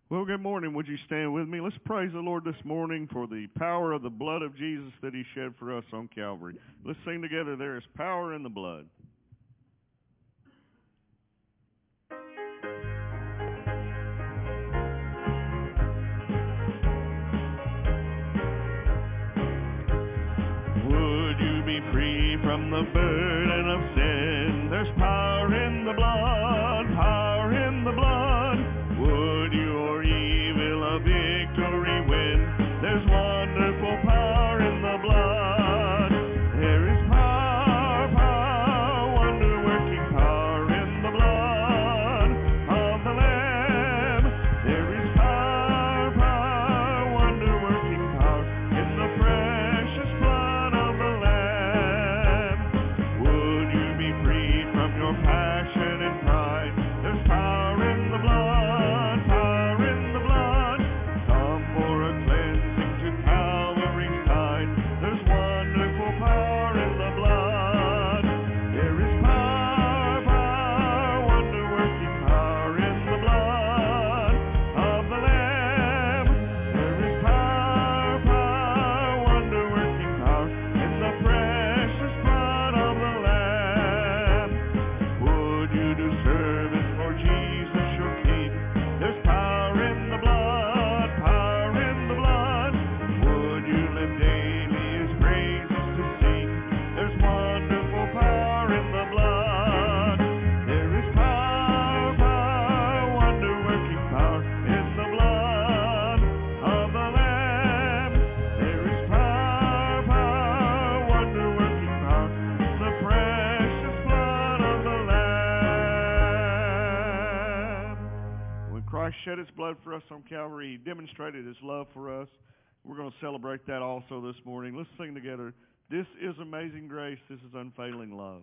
Well, good morning. Would you stand with me? Let's praise the Lord this morning for the power of the blood of Jesus that He shed for us on Calvary. Let's sing together, "There is power in the blood." Would you be free from the burden of sin? There's power in the blood, power in the blood. Would your evil a victory win? There's wonderful power in the blood. There is power, power, wonder-working power in the blood of the Lamb. There is power, power, wonder-working power in the precious blood of the Lamb. Would you be free from your passion and pride? There's power in the blood, power in the blood. Come for a cleansing to Calvary's side. There's wonderful power in the blood. There is power, power, wonder-working power in the blood of the Lamb. There is power, power, wonder-working power in the precious blood of the Lamb. Would you do service for Jesus your King? There's power in the blood, power in the blood. Would you live daily His praises to sing? There's wonderful power in the blood. There is power, power, wonder-working power in the blood of the Lamb. There is power, power, wonder-working power in the precious blood of the Lamb. When Christ shed His blood for us on Calvary, He demonstrated His love for us. We're going to celebrate that also this morning. Let's sing together. This is amazing grace. This is unfailing love.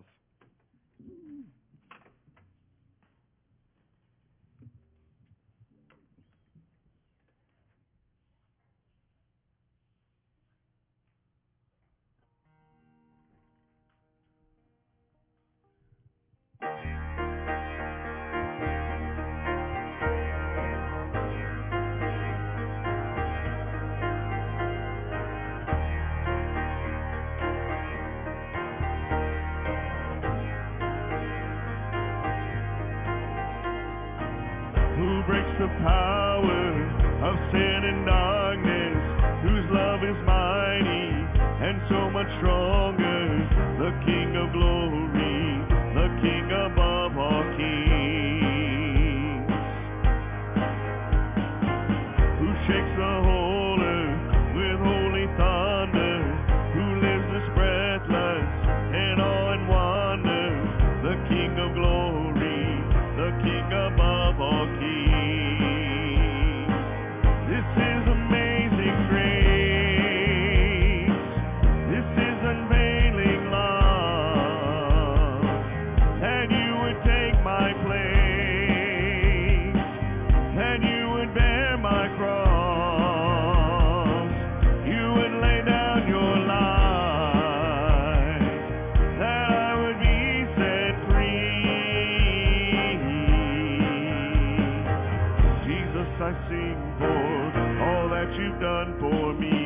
Who breaks the power of sin and darkness, whose love is mighty and so much stronger, the King of glory, the King above all kings, who shakes the whole earth with holy thunder, who lives this breathless and awe and wonder, the King of glory, the King above all kings. This is amazing grace. This is unveiling love. That you would take my place, that you would bear my cross, you would lay down your life, that I would be set free. Jesus, I sing for all that you've done for me.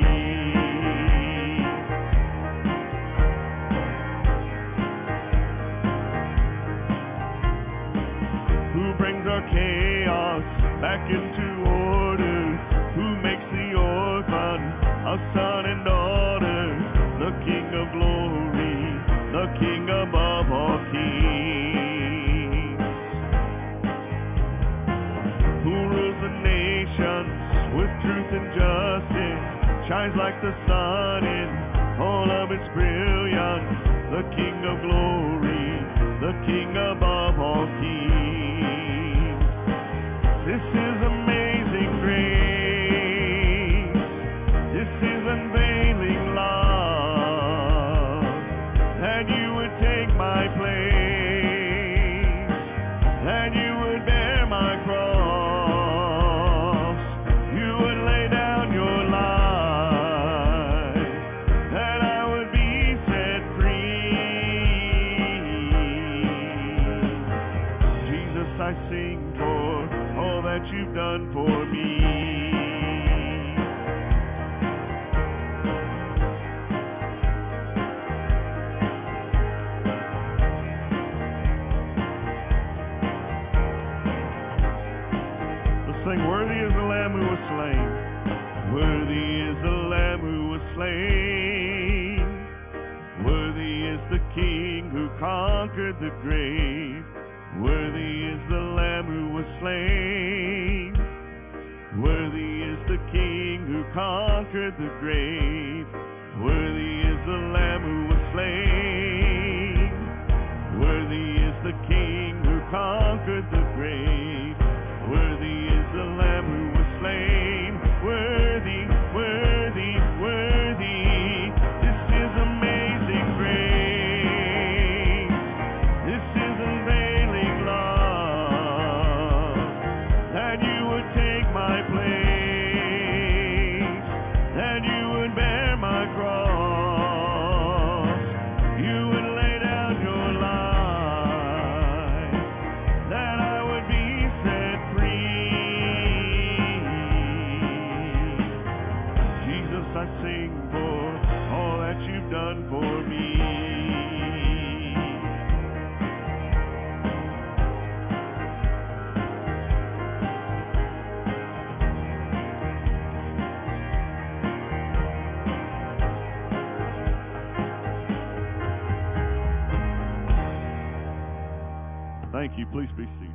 Who brings our chaos back into order, who makes the orphan a son and daughter, the King of glory, the King above all kings, who rules the nations with truth and justice, shines like the sun in all of its brilliance, the King of glory, the King above all kings. This is amazing grace. This is unveiling love, that you would take my place, that you would bear my cross, you would lay down your life, that I would be set free. Jesus, I sing for all that that you've done for me. Let's sing, worthy is the Lamb who was slain. Worthy is the Lamb who was slain. Worthy is the King who conquered the grave. Worthy is the Lamb who was slain. Worthy is the King who conquered the grave. Worthy is the Lamb who was slain. Worthy is the King who conquered the grave. Worthy is the Lamb who was slain. Worthy, worthy, worthy. This is amazing grace. This is unveiling love. That you would take my place. That you would bear my cross. You would lay down your life. That I would be set free. Jesus, I sing for all that you've done for me. Thank you. Please be seated.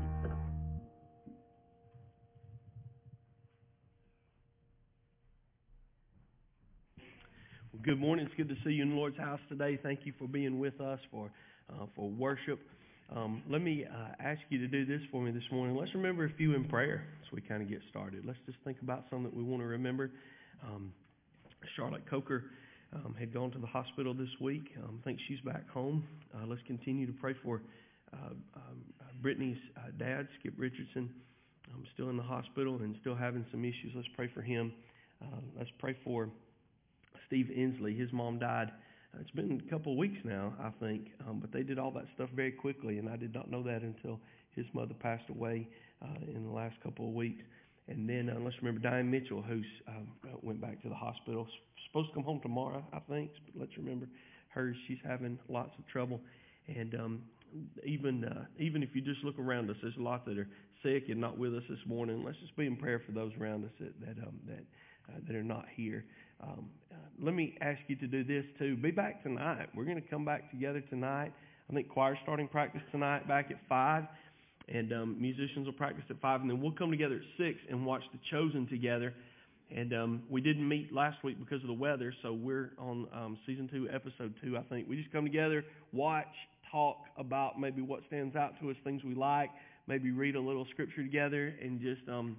Well, good morning. It's good to see you in the Lord's house today. Thank you for being with us for worship. Let me ask you to do this for me this morning. Let's remember a few in prayer as we kind of get started. Let's just think about some that we want to remember. Charlotte Coker had gone to the hospital this week. I think she's back home. Let's continue to pray for Brittany's dad, Skip Richardson, still in the hospital and still having some issues. Let's pray for him. Let's pray for Steve Inslee. His mom died. It's been a couple of weeks now, I think, but they did all that stuff very quickly, and I did not know that until his mother passed away in the last couple of weeks. And then let's remember Diane Mitchell, who's went back to the hospital. Supposed to come home tomorrow, I think, but let's remember her. She's having lots of trouble. And even if you just look around us, there's a lot that are sick and not with us this morning. Let's just be in prayer for those around us that are not here. Let me ask you to do this too. Be back tonight. We're going to come back together tonight. I think choir's starting practice tonight back at 5, and musicians will practice at 5, and then we'll come together at 6 and watch The Chosen together. And we didn't meet last week because of the weather, so we're on season 2, episode 2, I think. We just come together, watch, talk about maybe what stands out to us, things we like, maybe read a little scripture together, and just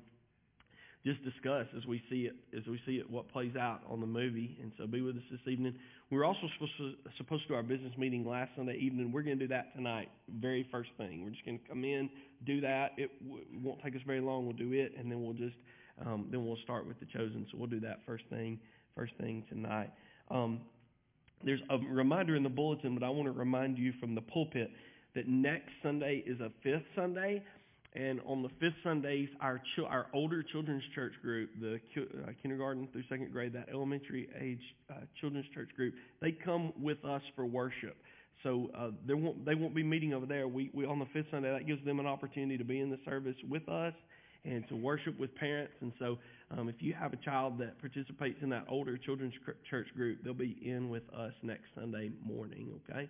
discuss as we see it what plays out on the movie. And so be with us this evening. We were also supposed to do our business meeting last Sunday evening. We're going to do that tonight, very first thing. We're just going to come in, do that. It won't take us very long. We'll do it, and then we'll start with The Chosen. So we'll do that first thing tonight. There's a reminder in the bulletin, but I want to remind you from the pulpit that next Sunday is a fifth Sunday. And on the fifth Sundays, our older children's church group, the kindergarten through second grade, that elementary age children's church group, they come with us for worship. So they won't be meeting over there. We on the fifth Sunday, that gives them an opportunity to be in the service with us and to worship with parents. And so if you have a child that participates in that older children's church group, they'll be in with us next Sunday morning, okay?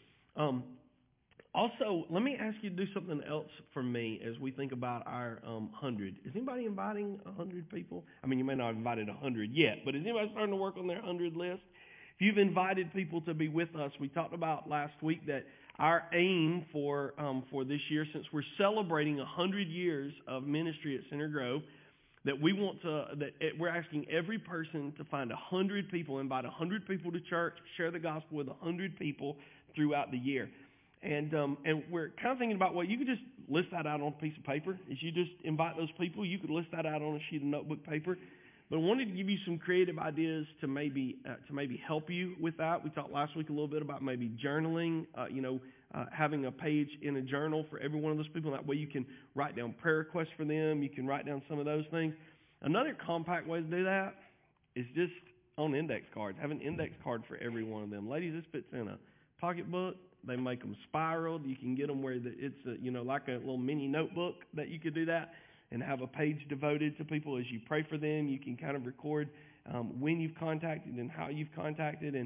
Also, let me ask you to do something else for me as we think about our 100. Is anybody inviting 100 people? I mean, you may not have invited 100 yet, but is anybody starting to work on their 100 list? If you've invited people to be with us, we talked about last week that our aim for this year, since we're celebrating 100 years of ministry at Center Grove, that we're asking every person to find 100 people, invite 100 people to church, share the gospel with 100 people throughout the year. And we're kind of thinking about, well, you could just list that out on a piece of paper. As you just invite those people, you could list that out on a sheet of notebook paper. But I wanted to give you some creative ideas to maybe help you with that. We talked last week a little bit about maybe journaling, having a page in a journal for every one of those people. That way you can write down prayer requests for them. You can write down some of those things. Another compact way to do that is just on index cards. Have an index card for every one of them. Ladies, this fits in a pocketbook. They make them spiraled. You can get them where it's like a little mini notebook that you could do that and have a page devoted to people as you pray for them. You can kind of record when you've contacted and how you've contacted,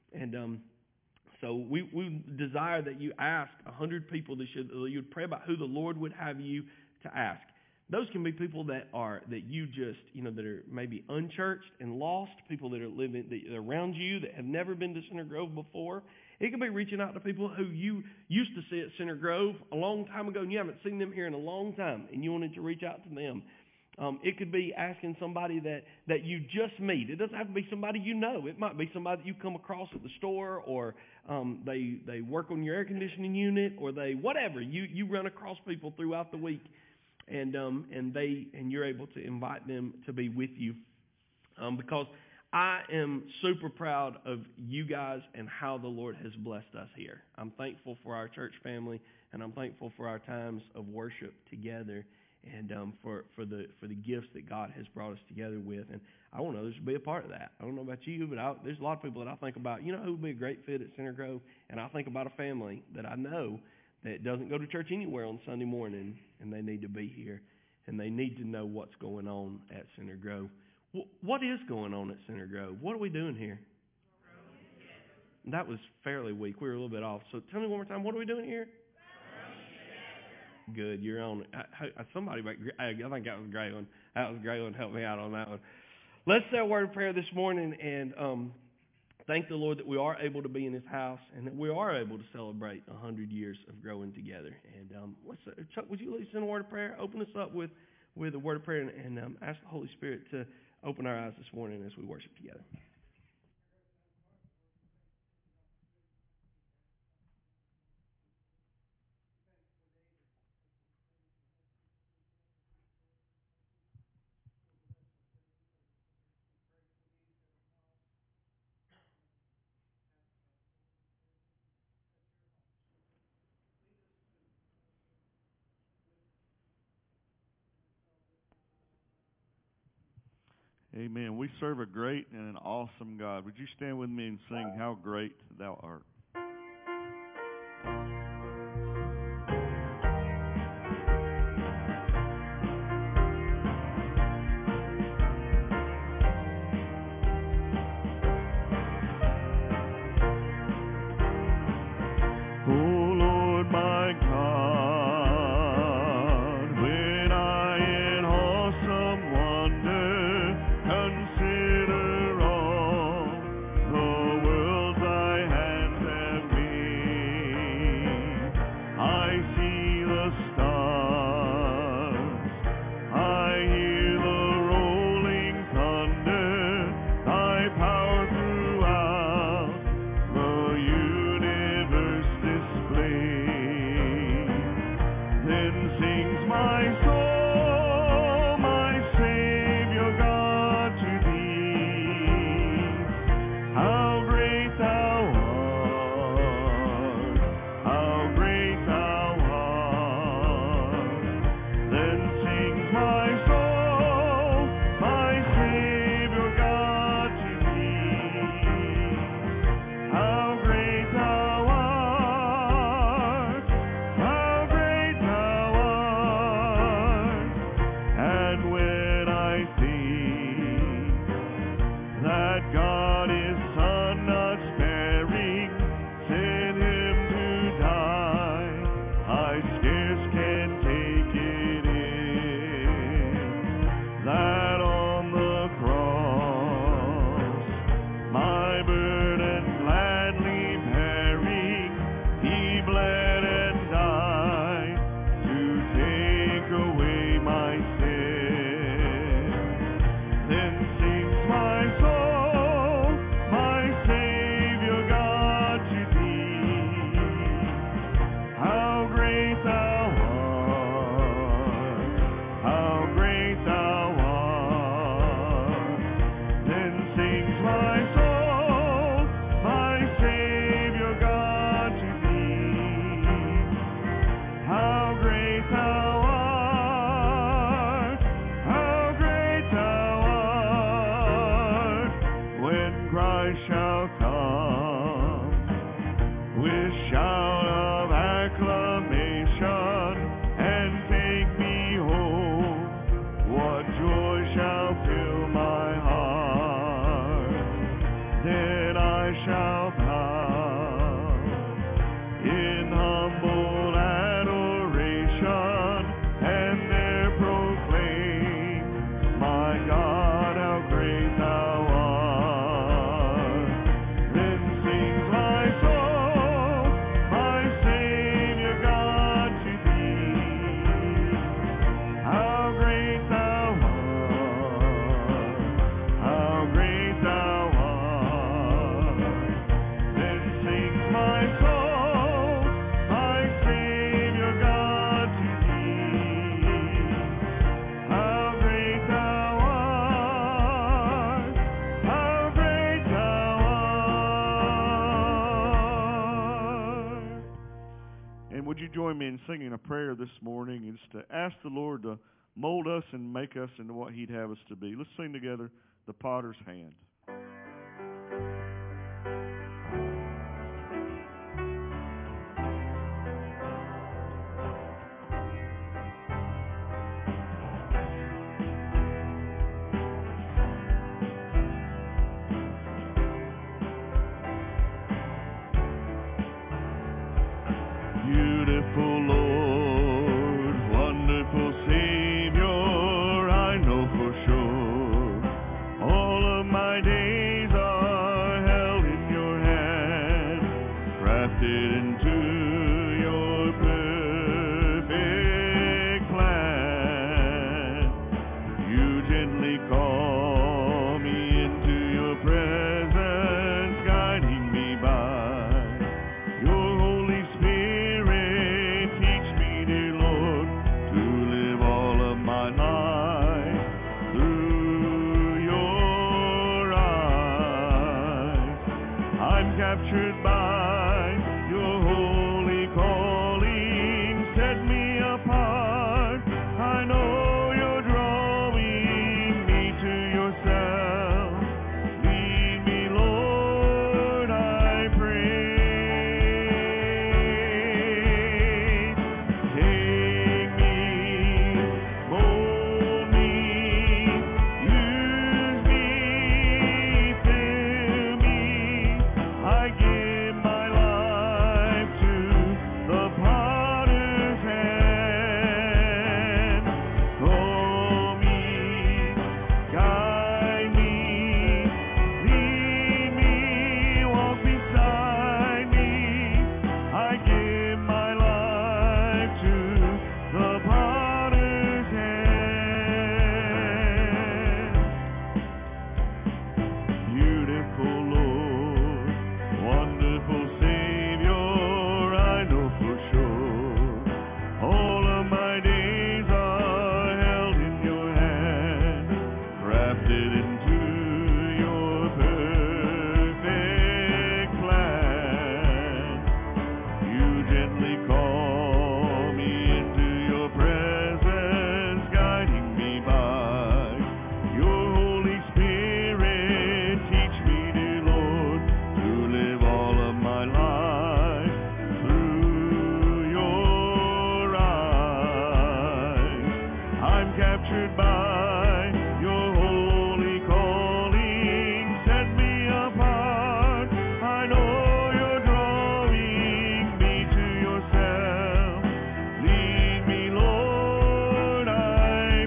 so we desire that you ask 100 people that you'd pray about who the Lord would have you to ask. Those can be people that are maybe unchurched and lost, people that are around you that have never been to Center Grove before. It could be reaching out to people who you used to see at Center Grove a long time ago and you haven't seen them here in a long time and you wanted to reach out to them. It could be asking somebody that you just meet. It doesn't have to be somebody you know. It might be somebody that you come across at the store, or they work on your air conditioning unit, or whatever. You run across people throughout the week, and you're able to invite them to be with you, because I am super proud of you guys and how the Lord has blessed us here. I'm thankful for our church family, and I'm thankful for our times of worship together. And for the gifts that God has brought us together with. And I want others to be a part of that. I don't know about you, but there's a lot of people that I think about, who would be a great fit at Center Grove? And I think about a family that I know that doesn't go to church anywhere on Sunday morning, and they need to be here. And they need to know what's going on at Center Grove. What is going on at Center Grove? What are we doing here? That was fairly weak. We were a little bit off. So tell me one more time, what are we doing here? Good, you're on. Somebody, I think that was Graylin. Graylin helped me out on that one. Let's say a word of prayer this morning and thank the Lord that we are able to be in His house and that we are able to celebrate 100 years of growing together. And Chuck, would you lead us in a word of prayer? Open us up with a word of prayer and ask the Holy Spirit to open our eyes this morning as we worship together. Amen. We serve a great and an awesome God. Would you stand with me and sing How Great Thou Art? How great thou art. singing a prayer this morning is to ask the Lord to mold us and make us into what He'd have us to be. Let's sing together, The Potter's Hand. Beautiful Lord, wonderful Savior, I know for sure all of my days are held in your hand, crafted into your perfect plan. You gently call me into your presence, guiding me by your Holy Spirit. Teach me, dear Lord, to live all of my life through your eyes. I'm captured by your holy calling. Set me apart. I know you're drawing me to yourself. Lead me, Lord, I pray. Take me, mold me, use me, fill me. I give my life to the potter's hand. Call me, guide me, lead me, walk beside me. I give my life to the potter's hand. Beautiful Lord, wonderful Savior, I know for sure all of my days are held in your hand, crafted into your perfect plan. You gently call me into your presence, guiding me by your Holy Spirit. Teach me, dear Lord, to live all of my life through your eyes. I'm captured by your holy calling. Set me apart. I know you're drawing me to yourself. Lead me, Lord, I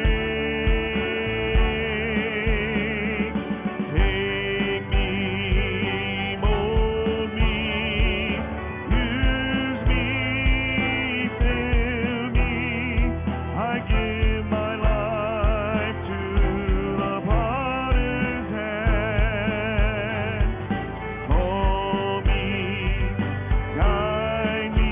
pray. Take me, mold me, use me, fill me. I give my life to the potter's hand. Call me, guide me,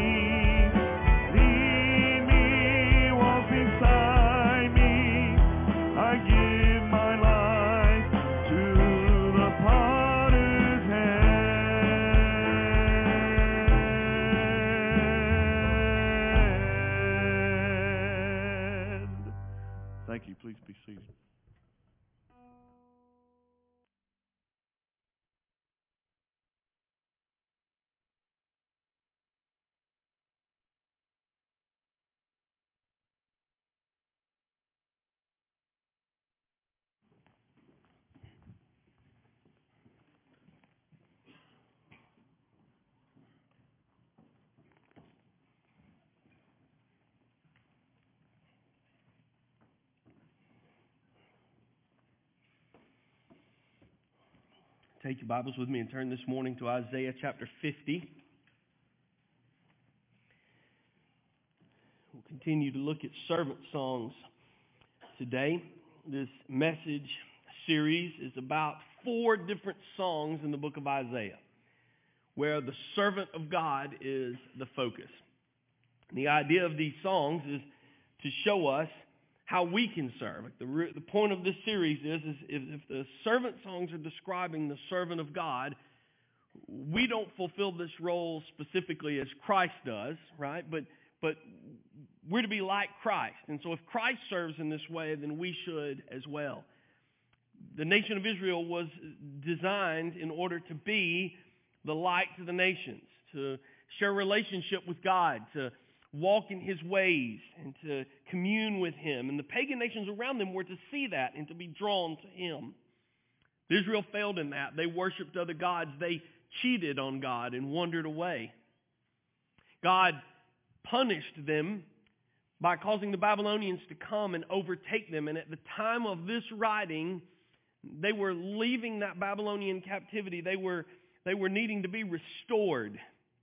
lead me, walk beside me. I give my life to the potter's hand. Thank you. Please be seated. Take your Bibles with me and turn this morning to Isaiah chapter 50. We'll continue to look at servant songs today. This message series is about 4 different songs in the book of Isaiah, where the servant of God is the focus. And the idea of these songs is to show us how we can serve. Like the point of this series is if the servant songs are describing the servant of God, we don't fulfill this role specifically as Christ does, right? But but we're to be like Christ. And so if Christ serves in this way, then we should as well. The nation of Israel was designed in order to be the light to the nations, to share a relationship with God, to walk in His ways, and to commune with Him. And the pagan nations around them were to see that and to be drawn to Him. Israel failed in that. They worshipped other gods. They cheated on God and wandered away. God punished them by causing the Babylonians to come and overtake them. And at the time of this writing, they were leaving that Babylonian captivity. They were needing to be restored.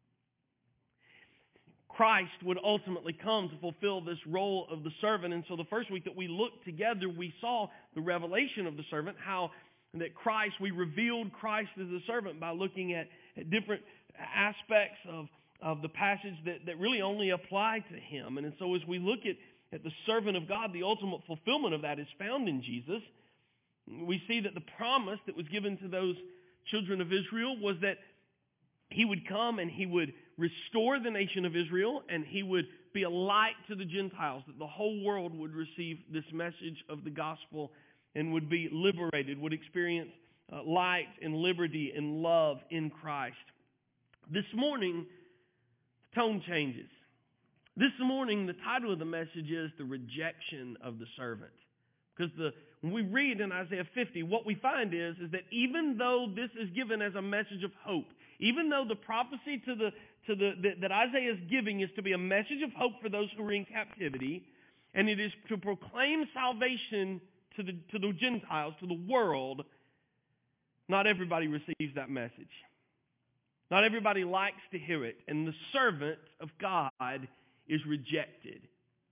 Christ would ultimately come to fulfill this role of the servant. And so the first week that we looked together, we saw the revelation of the servant, how that Christ, we revealed Christ as a servant by looking at different aspects of the passage that really only apply to Him. And so as we look at the servant of God, the ultimate fulfillment of that is found in Jesus. We see that the promise that was given to those children of Israel was that He would come and He would restore the nation of Israel, and He would be a light to the Gentiles, that the whole world would receive this message of the gospel and would be liberated, would experience light and liberty and love in Christ. This morning, the tone changes. This morning, the title of the message is The Rejection of the Servant. Because when we read in Isaiah 50, what we find is that even though this is given as a message of hope, even though the prophecy that Isaiah is giving is to be a message of hope for those who are in captivity, and it is to proclaim salvation to the Gentiles, to the world, not everybody receives that message. Not everybody likes to hear it, and the servant of God is rejected.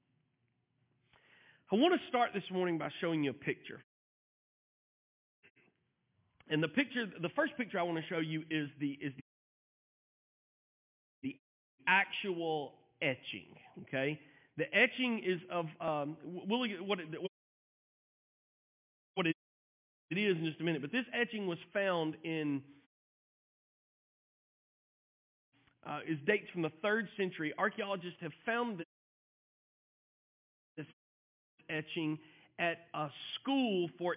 I want to start this morning by showing you a picture. And the first picture I want to show you is the actual etching. Okay, the etching is of we'll look at what it is in just a minute. But this etching was found in is dates from the 3rd century. Archaeologists have found this etching at a school for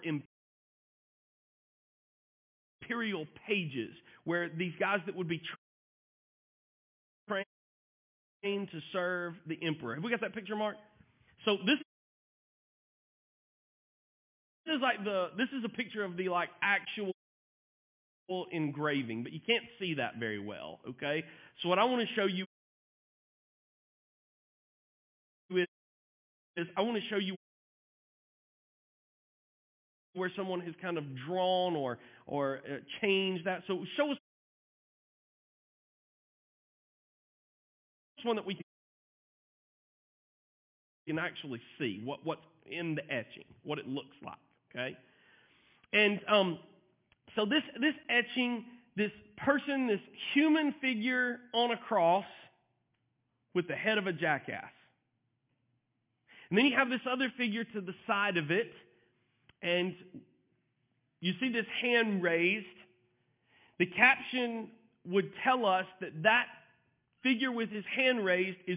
imperial pages, where these guys that would be trained to serve the emperor. Have we got that picture, Mark? So this is a picture of the actual engraving, but you can't see that very well. Okay, so what I want to show you is I want to show you where someone has kind of drawn or changed that. So show us one that we can actually see what's in the etching, what it looks like. Okay, and so this etching, this person, this human figure on a cross with the head of a jackass. And then you have this other figure to the side of it, and you see this hand raised. The caption would tell us that figure with his hand raised is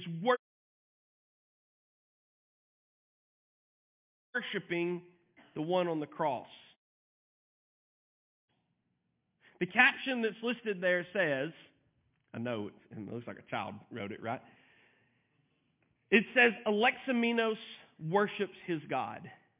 worshiping the one on the cross. The caption that's listed there says, I know it looks like a child wrote it, right? It says, Alexamenos worships his God.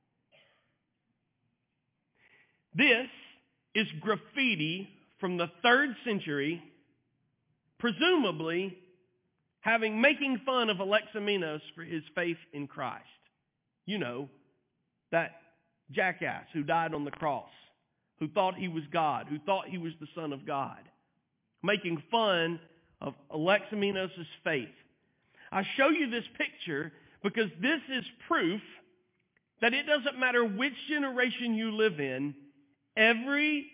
This is graffiti from the 3rd century, presumably making fun of Alexamenos for his faith in Christ. You know, that jackass who died on the cross, who thought he was God, who thought he was the Son of God, making fun of Alexamenos' faith. I show you this picture because this is proof that it doesn't matter which generation you live in, every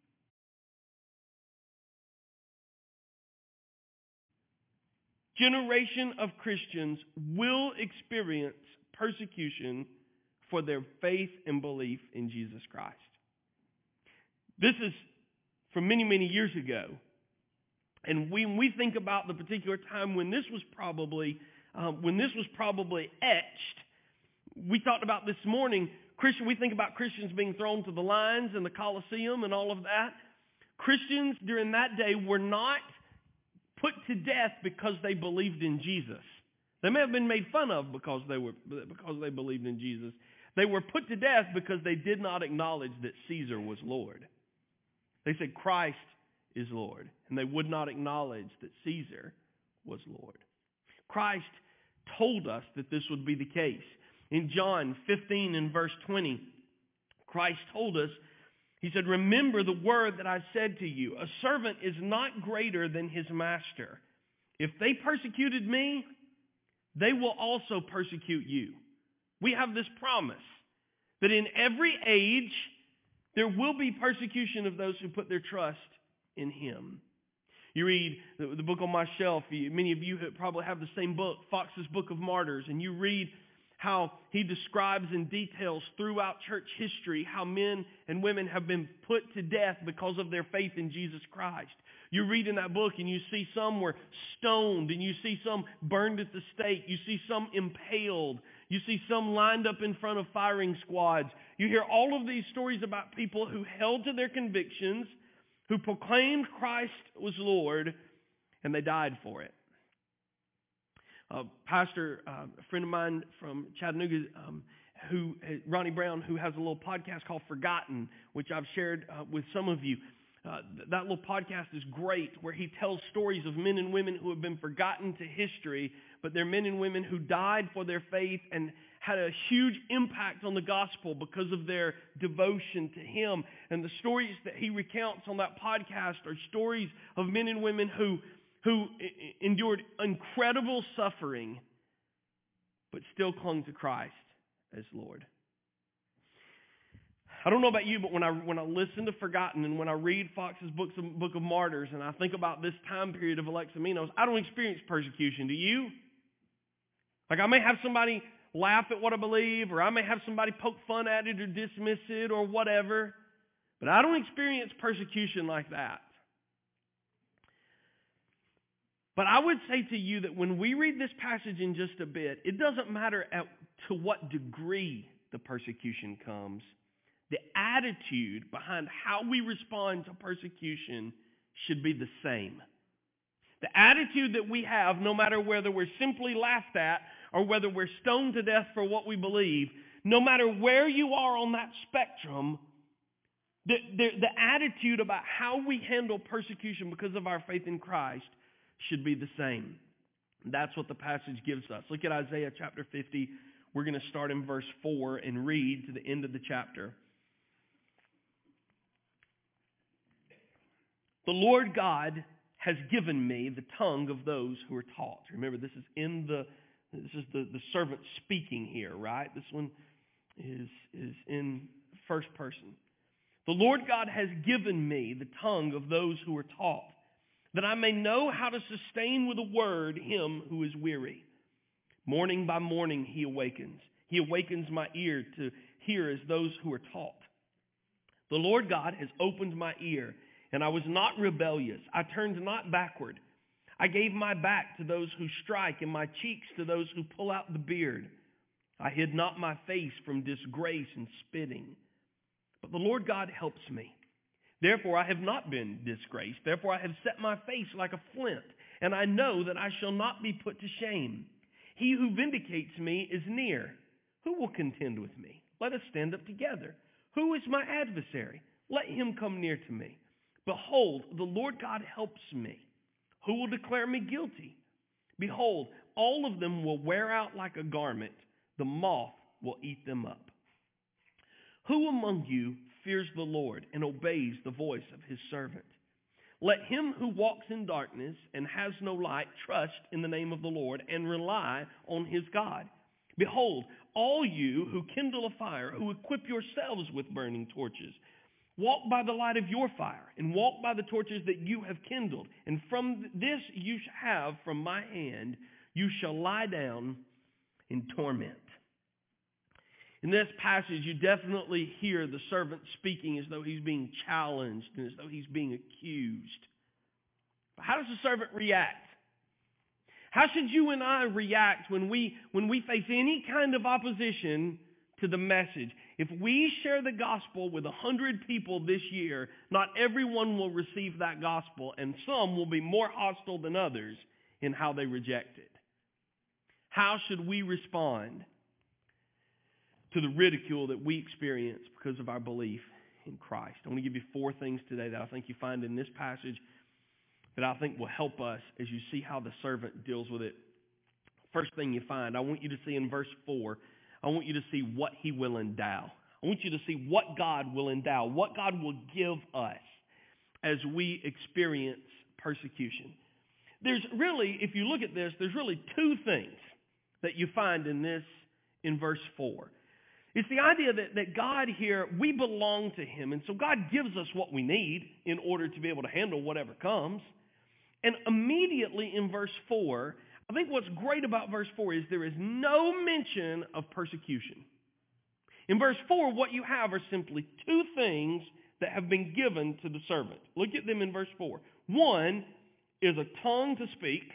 generation of Christians will experience persecution for their faith and belief in Jesus Christ. This is from many, many years ago. And when we think about the particular time when this was probably when this was probably etched. We talked about this morning, we think about Christians being thrown to the lions and the Colosseum and all of that. Christians during that day were not put to death because they believed in Jesus. They may have been made fun of because they believed in Jesus. They were put to death because they did not acknowledge that Caesar was Lord. They said Christ is Lord, and they would not acknowledge that Caesar was Lord. Christ told us that this would be the case. In John 15 and verse 20, Christ told us, he said, "Remember the word that I said to you, a servant is not greater than his master. If they persecuted me, they will also persecute you." We have this promise that in every age, there will be persecution of those who put their trust in him. You read the book on my shelf. Many of you probably have the same book, Fox's Book of Martyrs, and you read how he describes in details throughout church history how men and women have been put to death because of their faith in Jesus Christ. You read in that book and you see some were stoned, and you see some burned at the stake. You see some impaled. You see some lined up in front of firing squads. You hear all of these stories about people who held to their convictions, who proclaimed Christ was Lord, and they died for it. Pastor, a friend of mine from Chattanooga, Ronnie Brown, who has a little podcast called Forgotten, which I've shared with some of you. That little podcast is great, where he tells stories of men and women who have been forgotten to history, but they're men and women who died for their faith and had a huge impact on the gospel because of their devotion to him. And the stories that he recounts on that podcast are stories of men and women who endured incredible suffering, but still clung to Christ as Lord. I don't know about you, but when I listen to Forgotten and when I read Fox's Book of Martyrs and I think about this time period of Alexamenos, I don't experience persecution. Do you? Like, I may have somebody laugh at what I believe, or I may have somebody poke fun at it or dismiss it or whatever, but I don't experience persecution like that. But I would say to you that when we read this passage in just a bit, it doesn't matter to what degree the persecution comes. The attitude behind how we respond to persecution should be the same. The attitude that we have, no matter whether we're simply laughed at or whether we're stoned to death for what we believe, no matter where you are on that spectrum, the attitude about how we handle persecution because of our faith in Christ should be the same. That's what the passage gives us. Look at Isaiah chapter 50. We're going to start in verse 4 and read to the end of the chapter. The Lord God has given me the tongue of those who are taught. Remember, this is the servant speaking here, right? This one is in first person. The Lord God has given me the tongue of those who are taught, that I may know how to sustain with a word him who is weary. Morning by morning he awakens. He awakens my ear to hear as those who are taught. The Lord God has opened my ear, and I was not rebellious. I turned not backward. I gave my back to those who strike, and my cheeks to those who pull out the beard. I hid not my face from disgrace and spitting. But the Lord God helps me. Therefore I have not been disgraced. Therefore I have set my face like a flint, and I know that I shall not be put to shame. He who vindicates me is near. Who will contend with me? Let us stand up together. Who is my adversary? Let him come near to me. Behold, the Lord God helps me. Who will declare me guilty? Behold, all of them will wear out like a garment. The moth will eat them up. Who among you fears the Lord and obeys the voice of his servant? Let him who walks in darkness and has no light trust in the name of the Lord and rely on his God. Behold, all you who kindle a fire, who equip yourselves with burning torches, walk by the light of your fire and walk by the torches that you have kindled. And from this you have from my hand, you shall lie down in torment. In this passage, you definitely hear the servant speaking as though he's being challenged and as though he's being accused. But how does the servant react? How should you and I react when we face any kind of opposition to the message? If we share the gospel with 100 people this year, not everyone will receive that gospel, and some will be more hostile than others in how they reject it. How should we respond to the ridicule that we experience because of our belief in Christ? I want to give you 4 things today that I think you find in this passage that I think will help us as you see how the servant deals with it. First thing you find, I want you to see in verse 4, I want you to see what he will endow. I want you to see what God will endow, what God will give us as we experience persecution. There's really, if you look at this, there's really 2 things that you find in this in verse 4. It's the idea that God here, we belong to him. And so God gives us what we need in order to be able to handle whatever comes. And immediately in verse 4, I think what's great about verse 4 is there is no mention of persecution. In verse 4, what you have are simply 2 things that have been given to the servant. Look at them in verse 4. One is a tongue to speak,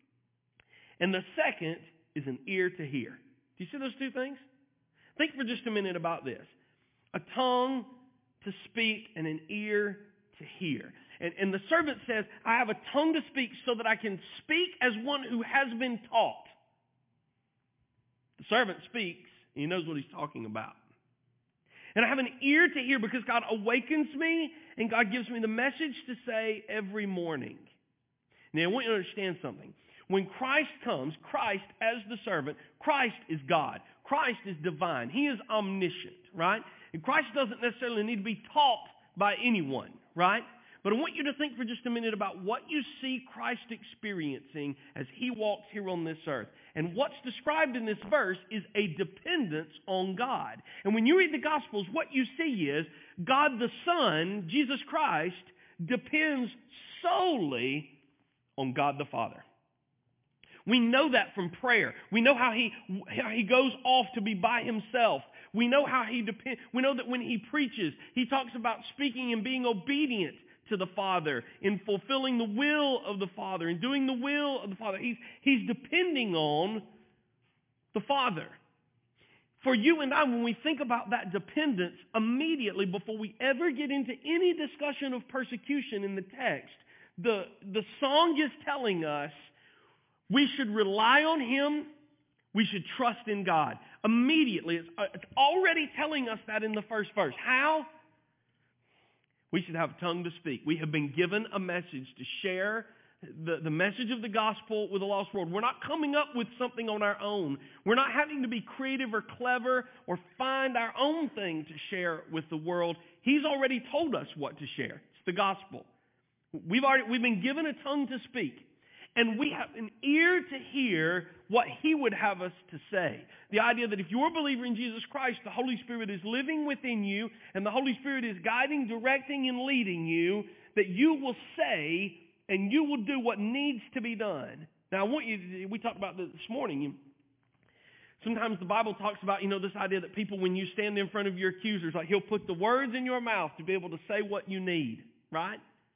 and the second is an ear to hear. Do you see those 2 things? Think for just a minute about this. A tongue to speak and an ear to hear. And the servant says, I have a tongue to speak so that I can speak as one who has been taught. The servant speaks, and he knows what he's talking about. And I have an ear to hear because God awakens me and God gives me the message to say every morning. Now, I want you to understand something. When Christ comes, Christ as the servant, Christ is God. Christ is divine. He is omniscient, right? And Christ doesn't necessarily need to be taught by anyone, right? But I want you to think for just a minute about what you see Christ experiencing as he walks here on this earth. And what's described in this verse is a dependence on God. And when you read the Gospels, what you see is God the Son, Jesus Christ, depends solely on God the Father. We know that from prayer. We know how he goes off to be by himself. We know how we know that when he preaches, he talks about speaking and being obedient to the Father, in fulfilling the will of the Father, in doing the will of the Father. He's depending on the Father. For you and I, when we think about that dependence, immediately before we ever get into any discussion of persecution in the text, the song is telling us we should rely on him, we should trust in God. Immediately, it's already telling us that in the first verse. How? We should have a tongue to speak. We have been given a message to share the message of the gospel with a lost world. We're not coming up with something on our own. We're not having to be creative or clever or find our own thing to share with the world. He's already told us what to share. It's the gospel. We've been given a tongue to speak. And we have an ear to hear what he would have us to say. The idea that if you're a believer in Jesus Christ, the Holy Spirit is living within you, and the Holy Spirit is guiding, directing, and leading you, that you will say and you will do what needs to be done. Now, we talked about this morning. Sometimes the Bible talks about, this idea that people, when you stand in front of your accusers, like he'll put the words in your mouth to be able to say what you need, right?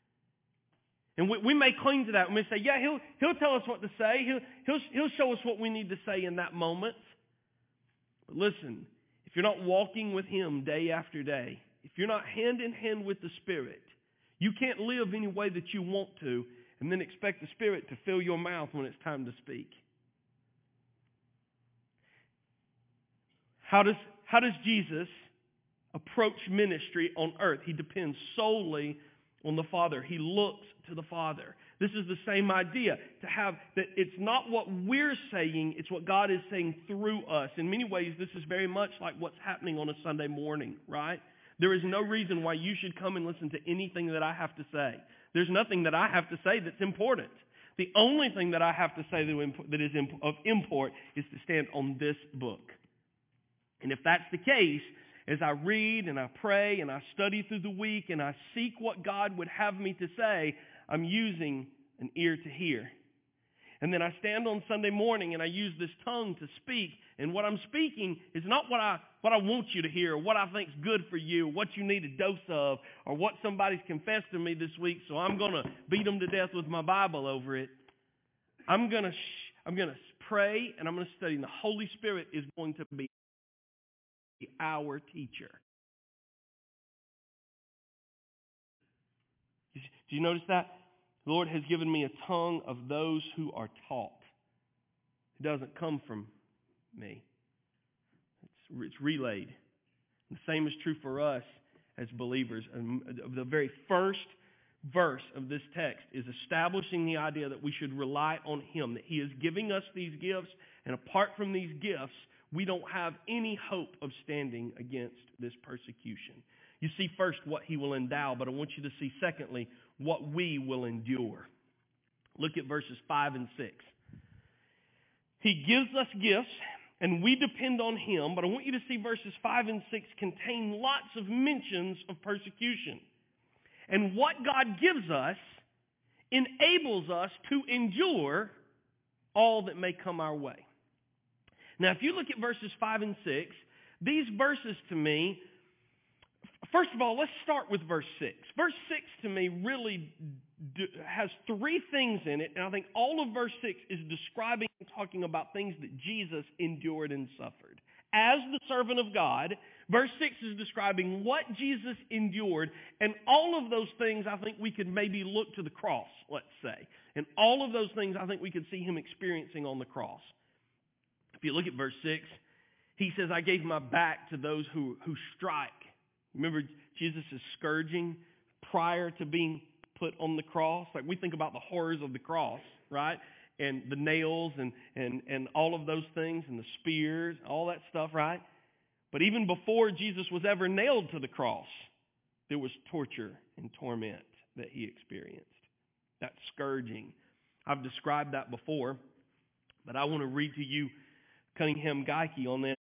And we may cling to that. We may say, yeah, he'll tell us what to say. He'll show us what we need to say in that moment. But listen, if you're not walking with him day after day, if you're not hand in hand with the Spirit, you can't live any way that you want to and then expect the Spirit to fill your mouth when it's time to speak. How does Jesus approach ministry on earth? He depends solely on the Father. He looks to the Father. This is the same idea, to have that it's not what we're saying, it's what God is saying through us. In many ways, this is very much like what's happening on a Sunday morning, right? There is no reason why you should come and listen to anything that I have to say. There's nothing that I have to say that's important. The only thing that I have to say that is of import is to stand on this book. And if that's the case, as I read and I pray and I study through the week and I seek what God would have me to say, I'm using an ear to hear. And then I stand on Sunday morning and I use this tongue to speak. And what I'm speaking is not what I want you to hear or what I think's good for you, or what you need a dose of, or what somebody's confessed to me this week, so I'm going to beat them to death with my Bible over it. I'm going I'm going to pray, and I'm going to study. And the Holy Spirit is going to be our teacher. Do you notice that? The Lord has given me a tongue of those who are taught. It doesn't come from me. It's relayed. The same is true for us as believers. And the very first verse of this text is establishing the idea that we should rely on Him, that He is giving us these gifts, and apart from these gifts, we don't have any hope of standing against this persecution. You see first what He will endow, but I want you to see secondly what we will endure. Look at verses 5 and 6. He gives us gifts, and we depend on Him, but I want you to see verses 5 and 6 contain lots of mentions of persecution. And what God gives us enables us to endure all that may come our way. Now, if you look at verses 5 and 6, these verses to me, first of all, let's start with verse 6. Verse 6 to me really has three things in it, and I think all of verse 6 is describing and talking about things that Jesus endured and suffered. As the servant of God, verse 6 is describing what Jesus endured, and all of those things I think we could maybe look to the cross, let's say. And all of those things I think we could see Him experiencing on the cross. If you look at verse 6, He says, I gave my back to those who strike. Remember Jesus' scourging prior to being put on the cross? Like we think about the horrors of the cross, right? And the nails and all of those things and the spears, all that stuff, right? But even before Jesus was ever nailed to the cross, there was torture and torment that He experienced. That scourging. I've described that before, but I want to read to you Cunningham Geikie on this.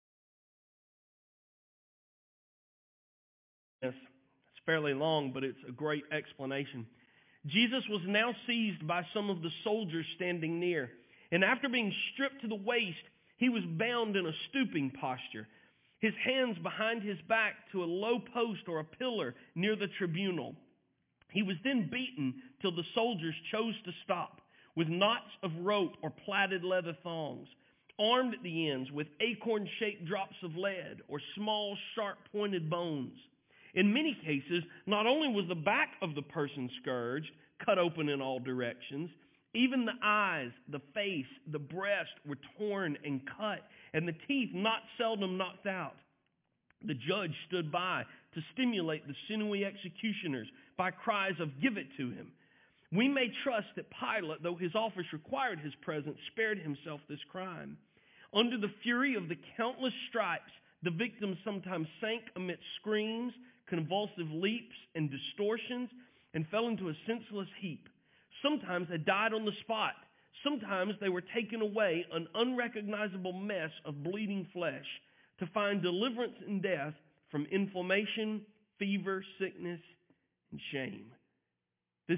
It's fairly long, but it's a great explanation. Jesus was now seized by some of the soldiers standing near, and after being stripped to the waist, He was bound in a stooping posture, His hands behind His back to a low post or a pillar near the tribunal. He was then beaten till the soldiers chose to stop, with knots of rope or plaited leather thongs, armed at the ends with acorn-shaped drops of lead or small, sharp-pointed bones. In many cases, not only was the back of the person scourged, cut open in all directions, even the eyes, the face, the breast were torn and cut, and the teeth not seldom knocked out. The judge stood by to stimulate the sinewy executioners by cries of, "Give it to him." We may trust that Pilate, though his office required his presence, spared himself this crime. Under the fury of the countless stripes, the victims sometimes sank amidst screams, convulsive leaps, and distortions, and fell into a senseless heap. Sometimes they died on the spot. Sometimes they were taken away, an unrecognizable mess of bleeding flesh, to find deliverance in death from inflammation, fever, sickness, and shame. This,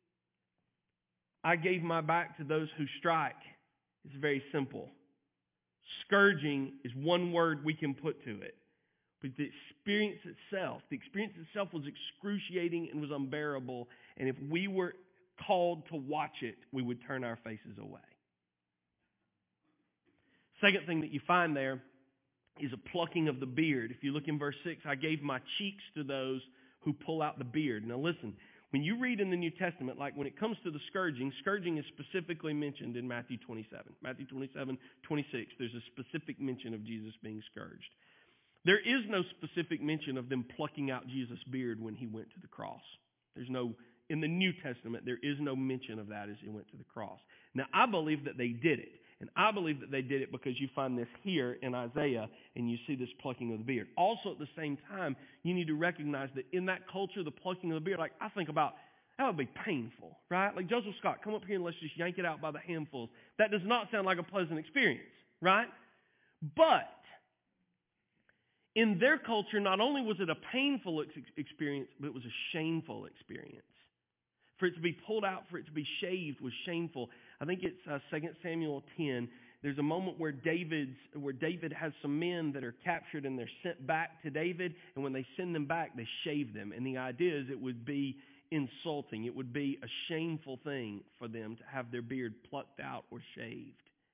I gave my back to those who strike, is very simple. Scourging is one word we can put to it. But the experience itself was excruciating and was unbearable. And if we were called to watch it, we would turn our faces away. Second thing that you find there is a plucking of the beard. If you look in verse 6, I gave my cheeks to those who pull out the beard. Now listen, when you read in the New Testament, like when it comes to the scourging is specifically mentioned in Matthew 27. Matthew 27, 26, there's a specific mention of Jesus being scourged. There is no specific mention of them plucking out Jesus' beard when He went to the cross. In the New Testament, there is no mention of that as He went to the cross. Now, I believe that they did it. And I believe that they did it because you find this here in Isaiah and you see this plucking of the beard. Also, at the same time, you need to recognize that in that culture, the plucking of the beard, like I think about, that would be painful, right? Like Joseph Scott, come up here and let's just yank it out by the handfuls. That does not sound like a pleasant experience, right? But in their culture, not only was it a painful experience, but it was a shameful experience. For it to be pulled out, for it to be shaved was shameful. I think it's 2 Samuel 10. There's a moment where David has some men that are captured and they're sent back to David. And when they send them back, they shave them. And the idea is it would be insulting. It would be a shameful thing for them to have their beard plucked out or shaved.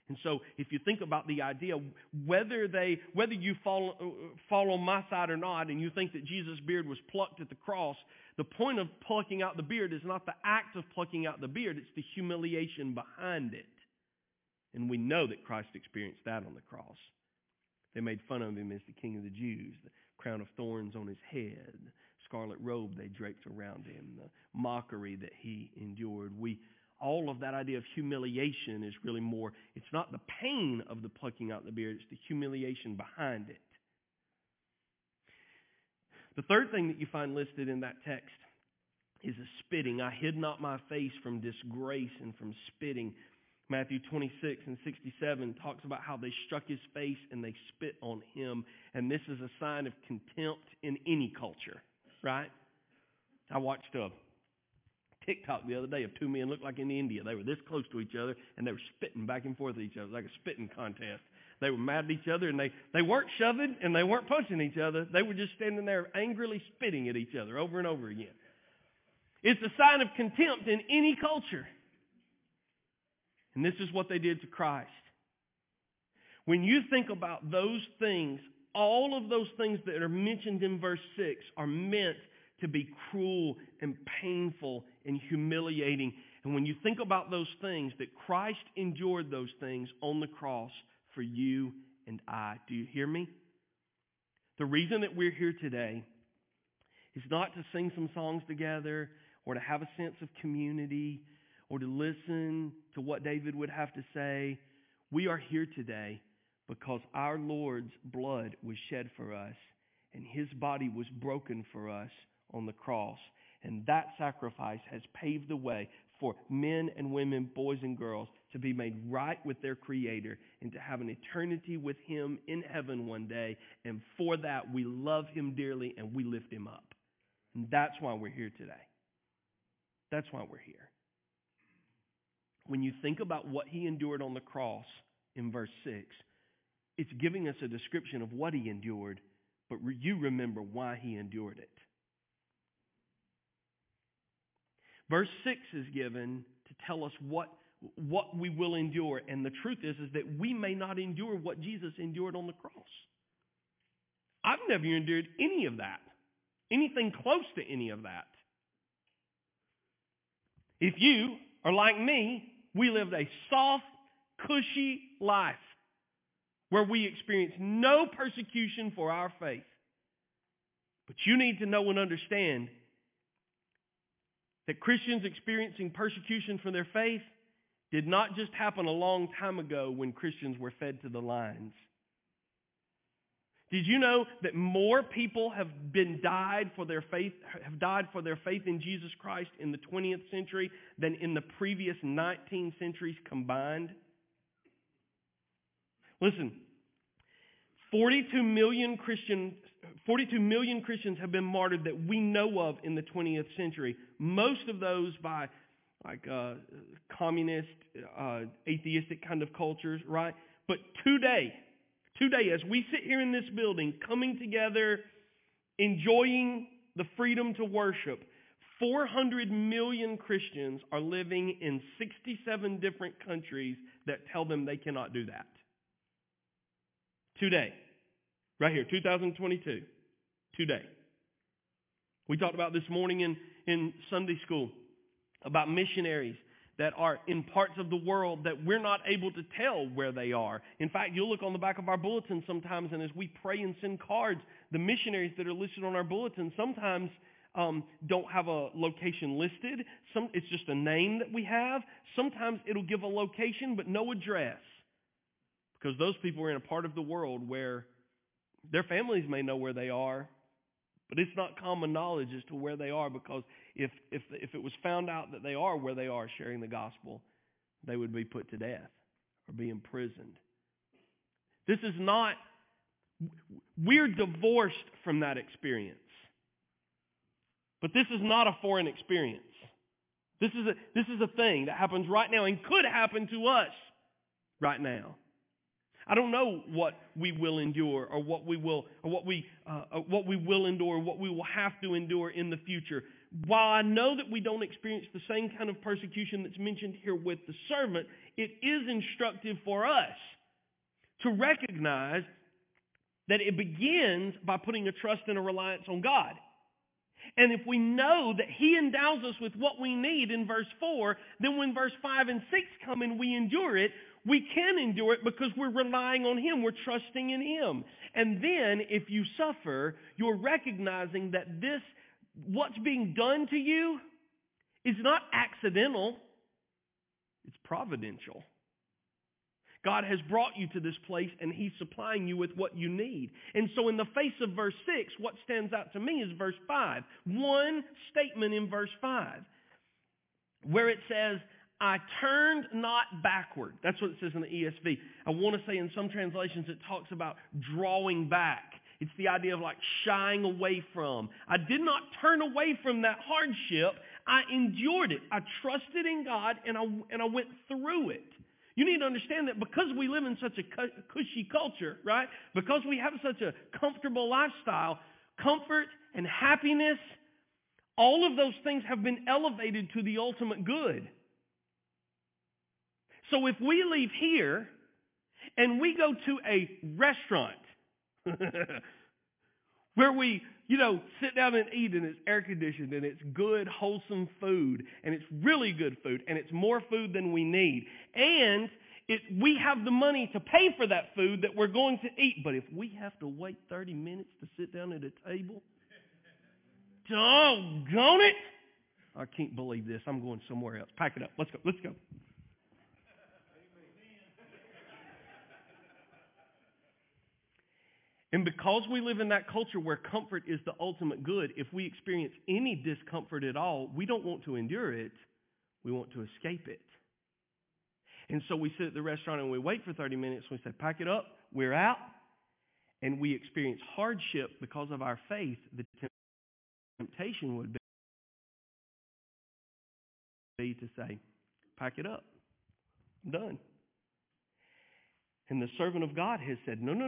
And so if you think about the idea, whether you fall on my side or not, and you think that Jesus' beard was plucked at the cross, the point of plucking out the beard is not the act of plucking out the beard, it's the humiliation behind it. And we know that Christ experienced that on the cross. They made fun of him as the King of the Jews, the crown of thorns on his head, the scarlet robe they draped around him, the mockery that he endured. All of that idea of humiliation is really more, it's not the pain of the plucking out the beard, it's the humiliation behind it. The third thing that you find listed in that text is a spitting. I hid not my face from disgrace and from spitting. Matthew 26 and 67 talks about how they struck his face and they spit on him. And this is a sign of contempt in any culture, right? I watched a TikTok the other day of two men looked like in India. They were this close to each other and they were spitting back and forth at each other like a spitting contest. They were mad at each other and they weren't shoving and they weren't punching each other. They were just standing there angrily spitting at each other over and over again. It's a sign of contempt in any culture. And this is what they did to Christ. When you think about those things, all of those things that are mentioned in verse 6 are meant to be cruel and painful and humiliating. And when you think about those things, that Christ endured those things on the cross for you and I. Do you hear me? The reason that we're here today is not to sing some songs together or to have a sense of community or to listen to what David would have to say. We are here today because our Lord's blood was shed for us and his body was broken for us on the cross. And that sacrifice has paved the way for men and women, boys and girls, to be made right with their Creator and to have an eternity with him in heaven one day. And for that, we love him dearly and we lift him up. And that's why we're here today. That's why we're here. When you think about what he endured on the cross in verse 6, it's giving us a description of what he endured, but you remember why he endured it. Verse 6 is given to tell us what we will endure. And the truth is that we may not endure what Jesus endured on the cross. I've never endured any of that. Anything close to any of that. If you are like me, we lived a soft, cushy life where we experienced no persecution for our faith. But you need to know and understand that Christians experiencing persecution for their faith did not just happen a long time ago when Christians were fed to the lions. Did you know that more people have died for their faith in Jesus Christ in the 20th century than in the previous 19 centuries combined? Listen, 42 million Christians have been martyred that we know of in the 20th century. Most of those by communist, atheistic kind of cultures, right? But today, as we sit here in this building, coming together, enjoying the freedom to worship, 400 million Christians are living in 67 different countries that tell them they cannot do that. Today. Right here, 2022. Today. We talked about this morning in Sunday school about missionaries that are in parts of the world that we're not able to tell where they are. In fact, you'll look on the back of our bulletin sometimes, and as we pray and send cards, the missionaries that are listed on our bulletin sometimes don't have a location listed. It's just a name that we have. Sometimes it'll give a location but no address, because those people are in a part of the world where their families may know where they are, but it's not common knowledge as to where they are, because if it was found out that they are where they are sharing the gospel, they would be put to death or be imprisoned. This is not, we're divorced from that experience. But this is not a foreign experience. This is a thing that happens right now and could happen to us right now. I don't know what we will endure or what we will endure or what we will have to endure in the future. While I know that we don't experience the same kind of persecution that's mentioned here with the servant, it is instructive for us to recognize that it begins by putting a trust and a reliance on God. And if we know that He endows us with what we need in verse 4, then when verse 5 and 6 come and we endure it, we can endure it because we're relying on Him. We're trusting in Him. And then if you suffer, you're recognizing that what's being done to you is not accidental. It's providential. God has brought you to this place and He's supplying you with what you need. And so in the face of verse 6, what stands out to me is verse 5. One statement in verse 5 where it says, I turned not backward. That's what it says in the ESV. I want to say in some translations it talks about drawing back. It's the idea of like shying away from. I did not turn away from that hardship. I endured it. I trusted in God and I went through it. You need to understand that because we live in such a cushy culture, right? Because we have such a comfortable lifestyle, comfort and happiness, all of those things have been elevated to the ultimate good. So if we leave here and we go to a restaurant where we, sit down and eat and it's air conditioned and it's good, wholesome food and it's really good food and it's more food than we need. And we have the money to pay for that food that we're going to eat. But if we have to wait 30 minutes to sit down at a table, doggone it. I can't believe this. I'm going somewhere else. Pack it up. Let's go. And because we live in that culture where comfort is the ultimate good, if we experience any discomfort at all, we don't want to endure it. We want to escape it. And so we sit at the restaurant and we wait for 30 minutes. We say, pack it up. We're out. And we experience hardship because of our faith. The temptation would be to say, pack it up. I'm done. And the servant of God has said, no.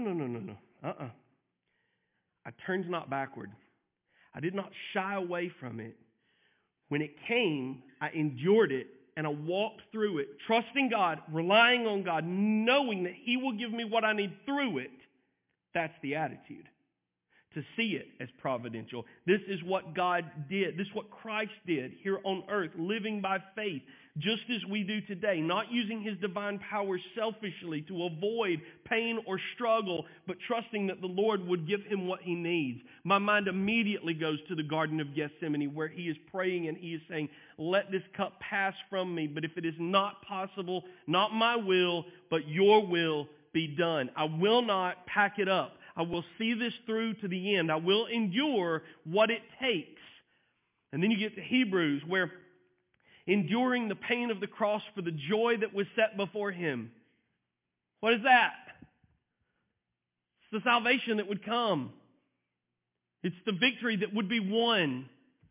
I turned not backward. I did not shy away from it. When it came, I endured it and I walked through it, trusting God, relying on God, knowing that He will give me what I need through it. That's the attitude. To see it as providential. This is what God did. This is what Christ did here on earth, living by faith, just as we do today, not using His divine power selfishly to avoid pain or struggle, but trusting that the Lord would give Him what He needs. My mind immediately goes to the Garden of Gethsemane, where He is praying and He is saying, let this cup pass from me, but if it is not possible, not my will, but your will be done. I will not pack it up. I will see this through to the end. I will endure what it takes. And then you get to Hebrews, where enduring the pain of the cross for the joy that was set before Him. What is that? It's the salvation that would come. It's the victory that would be won.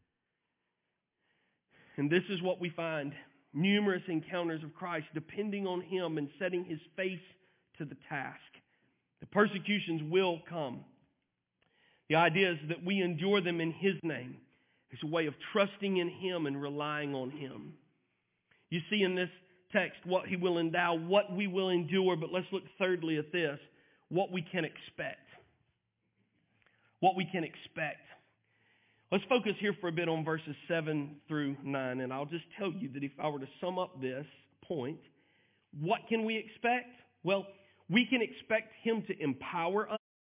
And this is what we find. Numerous encounters of Christ depending on Him and setting His face to the task. The persecutions will come. The idea is that we endure them in His name. It's a way of trusting in Him and relying on Him. You see in this text what He will endow, what we will endure, but let's look thirdly at this, what we can expect. What we can expect. Let's focus here for a bit on verses 7 through 9, and I'll just tell you that if I were to sum up this point, what can we expect? Well, we can expect Him to empower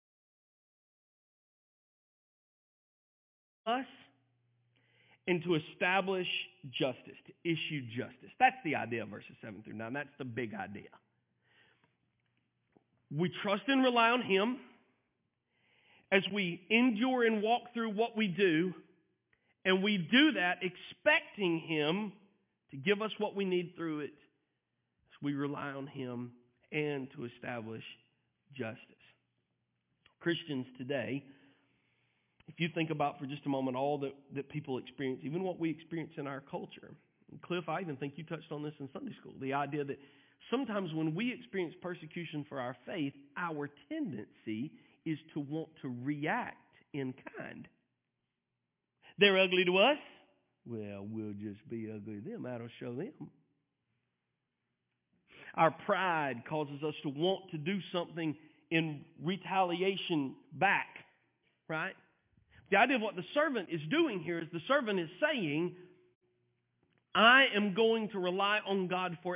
us and to establish justice, to issue justice. That's the idea of verses 7 through 9. That's the big idea. We trust and rely on Him as we endure and walk through what we do, and we do that expecting Him to give us what we need through it as we rely on Him and to establish justice. Christians today, if you think about for just a moment all that people experience, even what we experience in our culture. And Cliff, I even think you touched on this in Sunday school. The idea that sometimes when we experience persecution for our faith, our tendency is to want to react in kind. They're ugly to us? Well, we'll just be ugly to them. That'll show them. Our pride causes us to want to do something in retaliation back, right? The idea of what the servant is doing here is the servant is saying, I am going to rely on God for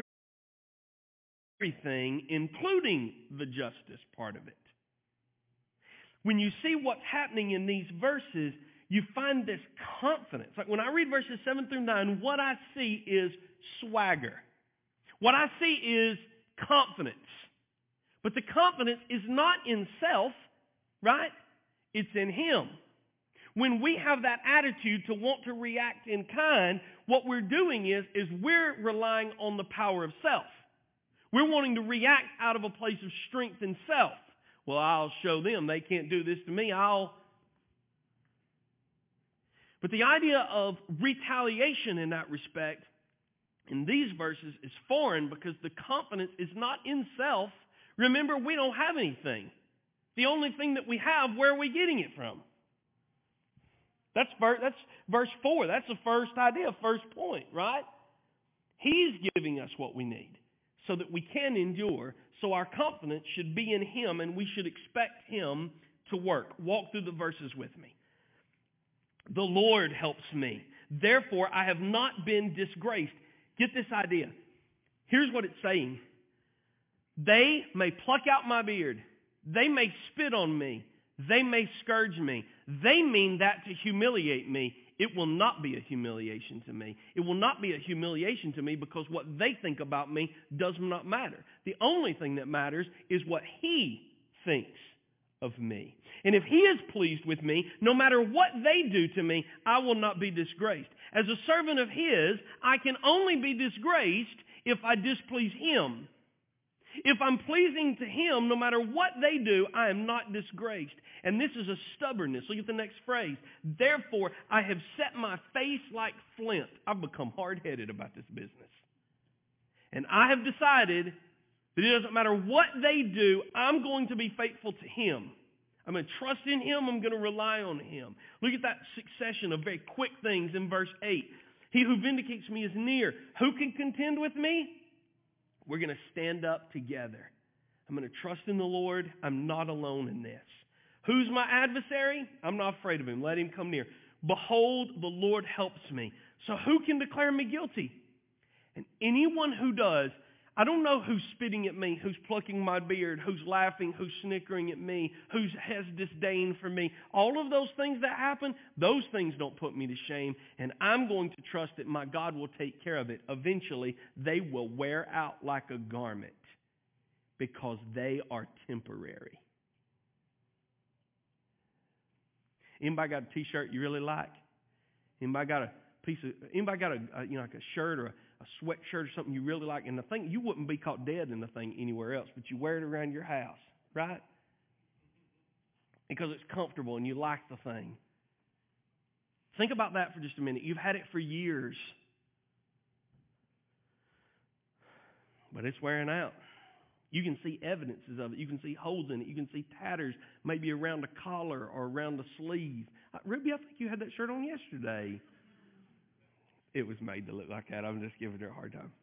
everything, including the justice part of it. When you see what's happening in these verses, you find this confidence. Like when I read verses 7 through 9, what I see is swagger. What I see is confidence. But the confidence is not in self, right? It's in Him. When we have that attitude to want to react in kind, what we're doing is we're relying on the power of self. We're wanting to react out of a place of strength in self. Well, I'll show them. They can't do this to me. But the idea of retaliation in that respect, in these verses, is foreign because the confidence is not in self. Remember, we don't have anything. The only thing that we have, where are we getting it from? That's verse 4. That's the first idea, first point, right? He's giving us what we need so that we can endure. So our confidence should be in Him, and we should expect Him to work. Walk through the verses with me. The Lord helps me. Therefore, I have not been disgraced. Get this idea. Here's what it's saying. They may pluck out my beard. They may spit on me. They may scourge me. They mean that to humiliate me. It will not be a humiliation to me. It will not be a humiliation to me because what they think about me does not matter. The only thing that matters is what He thinks of me. And if He is pleased with me, no matter what they do to me, I will not be disgraced. As a servant of His, I can only be disgraced if I displease Him. If I'm pleasing to Him, no matter what they do, I am not disgraced. And this is a stubbornness. Look at the next phrase. Therefore, I have set my face like flint. I've become hard-headed about this business. And I have decided that it doesn't matter what they do, I'm going to be faithful to Him. I'm going to trust in Him. I'm going to rely on Him. Look at that succession of very quick things in verse 8. He who vindicates me is near. Who can contend with me? We're going to stand up together. I'm going to trust in the Lord. I'm not alone in this. Who's my adversary? I'm not afraid of him. Let him come near. Behold, the Lord helps me. So who can declare me guilty? And anyone who does, I don't know who's spitting at me, who's plucking my beard, who's laughing, who's snickering at me, who has disdain for me. All of those things that happen, those things don't put me to shame. And I'm going to trust that my God will take care of it. Eventually, they will wear out like a garment because they are temporary. Anybody got a T-shirt you really like? Anybody got a like a shirt or a sweatshirt or something you really like? And the thing, you wouldn't be caught dead in the thing anywhere else, but you wear it around your house, right? Because it's comfortable and you like the thing. Think about that for just a minute. You've had it for years, but it's wearing out. You can see evidences of it. You can see holes in it. You can see tatters maybe around the collar or around the sleeve. Ruby, I think you had that shirt on yesterday. It was made to look like that. I'm just giving her a hard time.